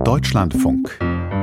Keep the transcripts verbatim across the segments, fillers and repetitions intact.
Deutschlandfunk.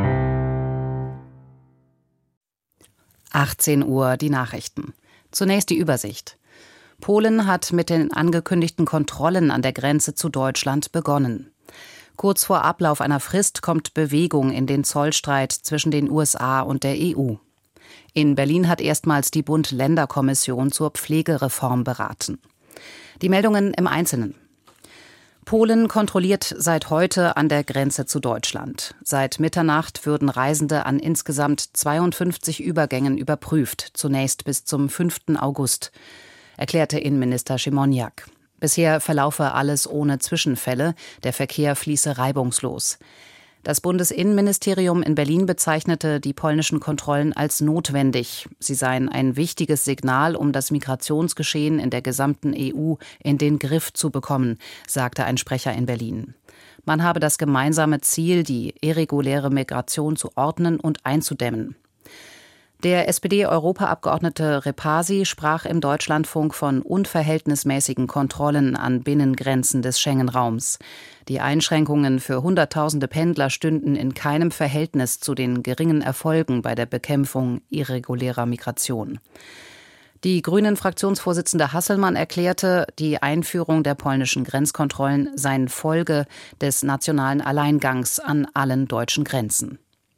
achtzehn Uhr, die Nachrichten. Zunächst die Übersicht. Polen hat mit den angekündigten Kontrollen an der Grenze zu Deutschland begonnen. Kurz vor Ablauf einer Frist kommt Bewegung in den Zollstreit zwischen den U S A und der E U. In Berlin hat erstmals die Bund-Länder-Kommission zur Pflegereform beraten. Die Meldungen im Einzelnen. Polen kontrolliert seit heute an der Grenze zu Deutschland. Seit Mitternacht würden Reisende an insgesamt zweiundfünfzig Übergängen überprüft, zunächst bis zum fünften August, erklärte Innenminister Siemoniak. Bisher verlaufe alles ohne Zwischenfälle, der Verkehr fließe reibungslos. Das Bundesinnenministerium in Berlin bezeichnete die polnischen Kontrollen als notwendig. Sie seien ein wichtiges Signal, um das Migrationsgeschehen in der gesamten E U in den Griff zu bekommen, sagte ein Sprecher in Berlin. Man habe das gemeinsame Ziel, die irreguläre Migration zu ordnen und einzudämmen. Der S P D-Europaabgeordnete Repasi sprach im Deutschlandfunk von unverhältnismäßigen Kontrollen an Binnengrenzen des Schengen-Raums. Die Einschränkungen für Hunderttausende Pendler stünden in keinem Verhältnis zu den geringen Erfolgen bei der Bekämpfung irregulärer Migration. Die Grünen-Fraktionsvorsitzende Hasselmann erklärte, die Einführung der polnischen Grenzkontrollen seien Folge des nationalen Alleingangs an allen deutschen Grenzen.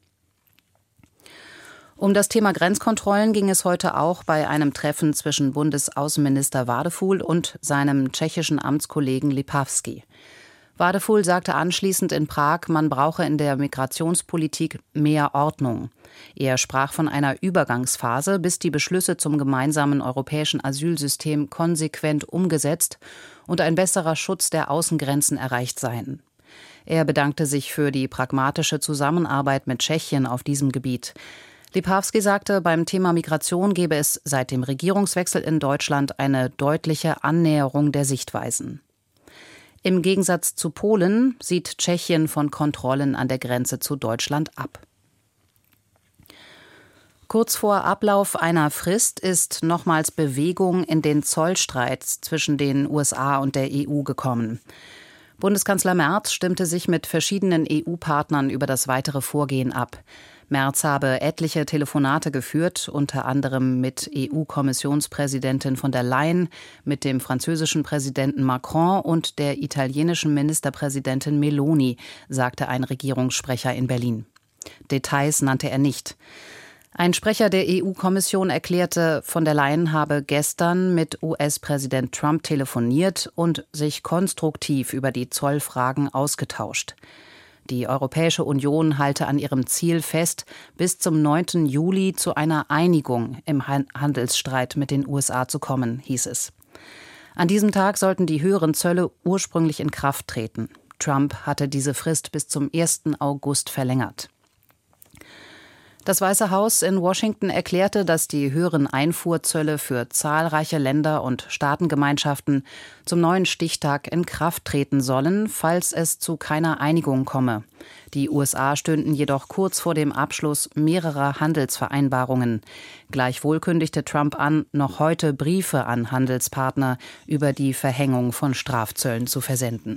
Um das Thema Grenzkontrollen ging es heute auch bei einem Treffen zwischen Bundesaußenminister Wadefuhl und seinem tschechischen Amtskollegen Lipavsky. Wadefuhl sagte anschließend in Prag, man brauche in der Migrationspolitik mehr Ordnung. Er sprach von einer Übergangsphase, bis die Beschlüsse zum gemeinsamen europäischen Asylsystem konsequent umgesetzt und ein besserer Schutz der Außengrenzen erreicht seien. Er bedankte sich für die pragmatische Zusammenarbeit mit Tschechien auf diesem Gebiet. Lipavsky sagte, beim Thema Migration gebe es seit dem Regierungswechsel in Deutschland eine deutliche Annäherung der Sichtweisen. Im Gegensatz zu Polen sieht Tschechien von Kontrollen an der Grenze zu Deutschland ab. Kurz vor Ablauf einer Frist ist nochmals Bewegung in den Zollstreit zwischen den U S A und der E U gekommen. Bundeskanzler Merz stimmte sich mit verschiedenen E U-Partnern über das weitere Vorgehen ab. Merz habe etliche Telefonate geführt, unter anderem mit E U-Kommissionspräsidentin von der Leyen, mit dem französischen Präsidenten Macron und der italienischen Ministerpräsidentin Meloni, sagte ein Regierungssprecher in Berlin. Details nannte er nicht. Ein Sprecher der E U-Kommission erklärte, von der Leyen habe gestern mit U S-Präsident Trump telefoniert und sich konstruktiv über die Zollfragen ausgetauscht. Die Europäische Union halte an ihrem Ziel fest, bis zum neunten Juli zu einer Einigung im Handelsstreit mit den U S A zu kommen, hieß es. An diesem Tag sollten die höheren Zölle ursprünglich in Kraft treten. Trump hatte diese Frist bis zum ersten August verlängert. Das Weiße Haus in Washington erklärte, dass die höheren Einfuhrzölle für zahlreiche Länder und Staatengemeinschaften zum neuen Stichtag in Kraft treten sollen, falls es zu keiner Einigung komme. Die U S A stünden jedoch kurz vor dem Abschluss mehrerer Handelsvereinbarungen. Gleichwohl kündigte Trump an, noch heute Briefe an Handelspartner über die Verhängung von Strafzöllen zu versenden.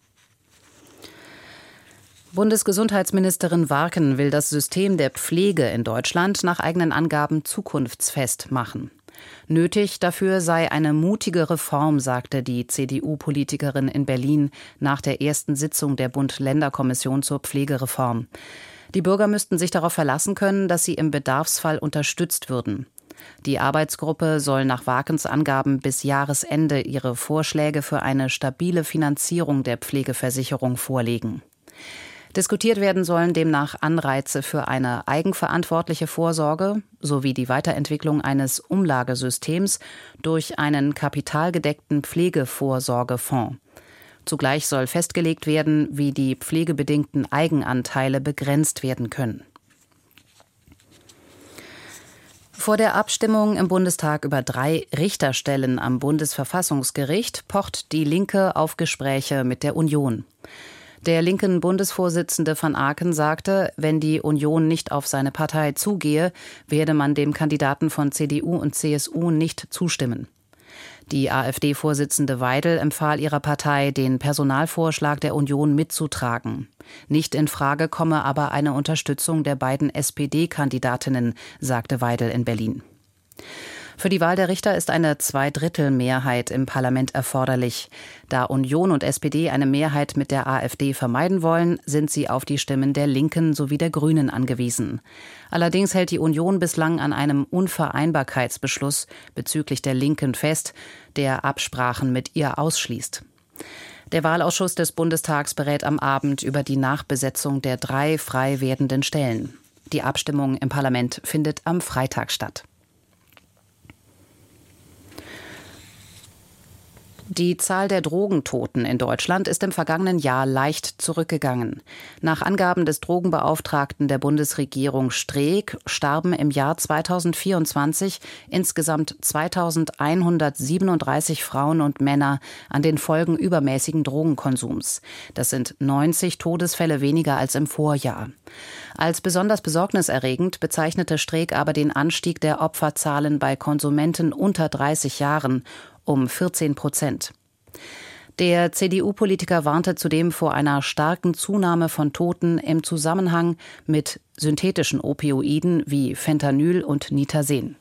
Bundesgesundheitsministerin Warken will das System der Pflege in Deutschland nach eigenen Angaben zukunftsfest machen. Nötig dafür sei eine mutige Reform, sagte die C D U-Politikerin in Berlin nach der ersten Sitzung der Bund-Länder-Kommission zur Pflegereform. Die Bürger müssten sich darauf verlassen können, dass sie im Bedarfsfall unterstützt würden. Die Arbeitsgruppe soll nach Warkens Angaben bis Jahresende ihre Vorschläge für eine stabile Finanzierung der Pflegeversicherung vorlegen. Diskutiert werden sollen demnach Anreize für eine eigenverantwortliche Vorsorge sowie die Weiterentwicklung eines Umlagesystems durch einen kapitalgedeckten Pflegevorsorgefonds. Zugleich soll festgelegt werden, wie die pflegebedingten Eigenanteile begrenzt werden können. Vor der Abstimmung im Bundestag über drei Richterstellen am Bundesverfassungsgericht pocht die Linke auf Gespräche mit der Union. Der linken Bundesvorsitzende van Aken sagte, wenn die Union nicht auf seine Partei zugehe, werde man dem Kandidaten von C D U und C S U nicht zustimmen. Die AfD-Vorsitzende Weidel empfahl ihrer Partei, den Personalvorschlag der Union mitzutragen. Nicht in Frage komme aber eine Unterstützung der beiden S P D-Kandidatinnen, sagte Weidel in Berlin. Für die Wahl der Richter ist eine Zweidrittelmehrheit im Parlament erforderlich. Da Union und S P D eine Mehrheit mit der AfD vermeiden wollen, sind sie auf die Stimmen der Linken sowie der Grünen angewiesen. Allerdings hält die Union bislang an einem Unvereinbarkeitsbeschluss bezüglich der Linken fest, der Absprachen mit ihr ausschließt. Der Wahlausschuss des Bundestags berät am Abend über die Nachbesetzung der drei frei werdenden Stellen. Die Abstimmung im Parlament findet am Freitag statt. Die Zahl der Drogentoten in Deutschland ist im vergangenen Jahr leicht zurückgegangen. Nach Angaben des Drogenbeauftragten der Bundesregierung Streeck starben im Jahr zweitausendvierundzwanzig insgesamt zweitausendeinhundertsiebenunddreißig Frauen und Männer an den Folgen übermäßigen Drogenkonsums. Das sind neunzig Todesfälle weniger als im Vorjahr. Als besonders besorgniserregend bezeichnete Streeck aber den Anstieg der Opferzahlen bei Konsumenten unter dreißig Jahren um vierzehn Prozent. Der C D U-Politiker warnte zudem vor einer starken Zunahme von Toten im Zusammenhang mit synthetischen Opioiden wie Fentanyl und Nitasen.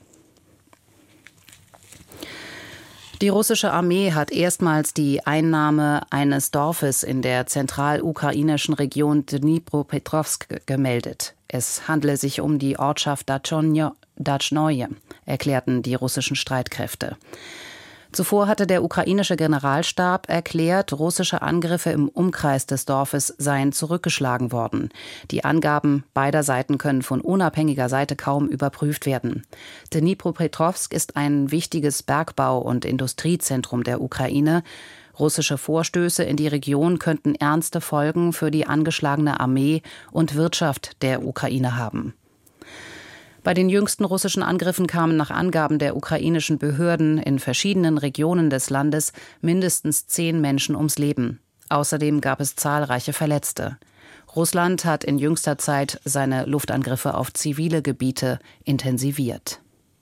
Die russische Armee hat erstmals die Einnahme eines Dorfes in der zentralukrainischen Region Dnipropetrovsk gemeldet. Es handle sich um die Ortschaft Datschnoje, erklärten die russischen Streitkräfte. Zuvor hatte der ukrainische Generalstab erklärt, russische Angriffe im Umkreis des Dorfes seien zurückgeschlagen worden. Die Angaben beider Seiten können von unabhängiger Seite kaum überprüft werden. Dnipropetrovsk ist ein wichtiges Bergbau- und Industriezentrum der Ukraine. Russische Vorstöße in die Region könnten ernste Folgen für die angeschlagene Armee und Wirtschaft der Ukraine haben. Bei den jüngsten russischen Angriffen kamen nach Angaben der ukrainischen Behörden in verschiedenen Regionen des Landes mindestens zehn Menschen ums Leben. Außerdem gab es zahlreiche Verletzte. Russland hat in jüngster Zeit seine Luftangriffe auf zivile Gebiete intensiviert.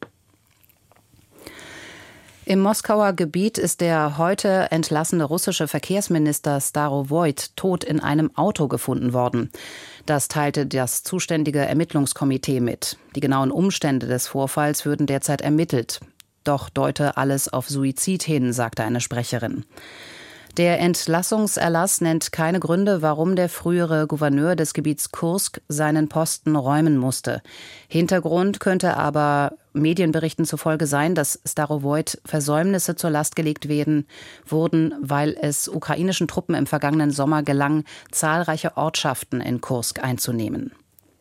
Im Moskauer Gebiet ist der heute entlassene russische Verkehrsminister Starovoyt tot in einem Auto gefunden worden. Das teilte das zuständige Ermittlungskomitee mit. Die genauen Umstände des Vorfalls würden derzeit ermittelt. Doch deute alles auf Suizid hin, sagte eine Sprecherin. Der Entlassungserlass nennt keine Gründe, warum der frühere Gouverneur des Gebiets Kursk seinen Posten räumen musste. Hintergrund könnte aber Medienberichten zufolge sein, dass Starovoyt Versäumnisse zur Last gelegt werden, wurden, weil es ukrainischen Truppen im vergangenen Sommer gelang, zahlreiche Ortschaften in Kursk einzunehmen.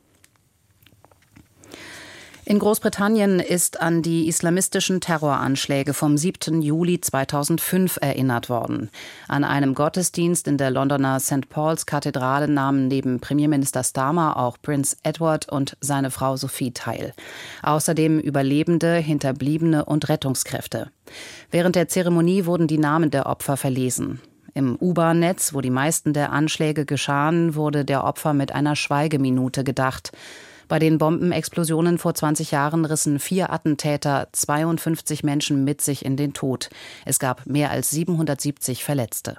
In Großbritannien ist an die islamistischen Terroranschläge vom siebten Juli zweitausendfünf erinnert worden. An einem Gottesdienst in der Londoner Sankt Paul's Kathedrale nahmen neben Premierminister Starmer auch Prince Edward und seine Frau Sophie teil. Außerdem Überlebende, Hinterbliebene und Rettungskräfte. Während der Zeremonie wurden die Namen der Opfer verlesen. Im U-Bahn-Netz, wo die meisten der Anschläge geschahen, wurde der Opfer mit einer Schweigeminute gedacht. Bei den Bombenexplosionen vor zwanzig Jahren rissen vier Attentäter zweiundfünfzig Menschen mit sich in den Tod. Es gab mehr als siebenhundertsiebzig Verletzte.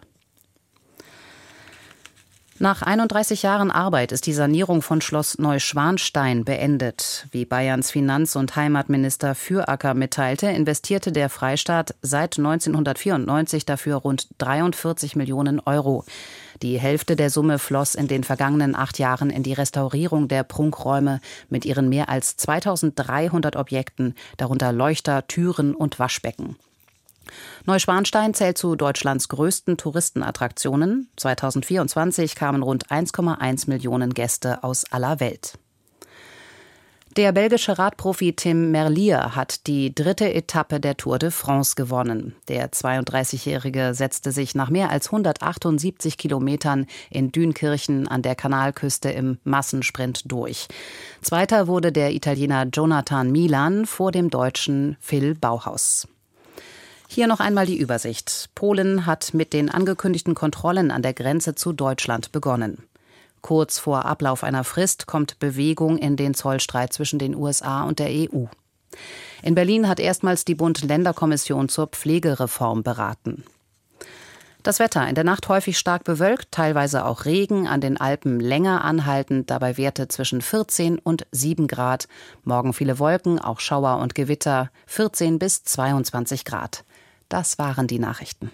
Nach einunddreißig Jahren Arbeit ist die Sanierung von Schloss Neuschwanstein beendet. Wie Bayerns Finanz- und Heimatminister Füracker mitteilte, investierte der Freistaat seit neunzehnhundertvierundneunzig dafür rund dreiundvierzig Millionen Euro. Die Hälfte der Summe floss in den vergangenen acht Jahren in die Restaurierung der Prunkräume mit ihren mehr als zweitausenddreihundert Objekten, darunter Leuchter, Türen und Waschbecken. Neuschwanstein zählt zu Deutschlands größten Touristenattraktionen. zweitausendvierundzwanzig kamen rund eins Komma eins Millionen Gäste aus aller Welt. Der belgische Radprofi Tim Merlier hat die dritte Etappe der Tour de France gewonnen. Der zweiunddreißigjährige setzte sich nach mehr als hundertachtundsiebzig Kilometern in Dünkirchen an der Kanalküste im Massensprint durch. Zweiter wurde der Italiener Jonathan Milan vor dem Deutschen Phil Bauhaus. Hier noch einmal die Übersicht. Polen hat mit den angekündigten Kontrollen an der Grenze zu Deutschland begonnen. Kurz vor Ablauf einer Frist kommt Bewegung in den Zollstreit zwischen den U S A und der E U. In Berlin hat erstmals die Bund-Länder-Kommission zur Pflegereform beraten. Das Wetter: in der Nacht häufig stark bewölkt, teilweise auch Regen, an den Alpen länger anhaltend, dabei Werte zwischen vierzehn und sieben Grad. Morgen viele Wolken, auch Schauer und Gewitter, vierzehn bis zweiundzwanzig Grad. Das waren die Nachrichten.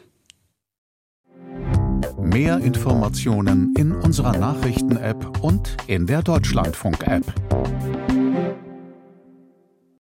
Mehr Informationen in unserer Nachrichten-App und in der Deutschlandfunk-App.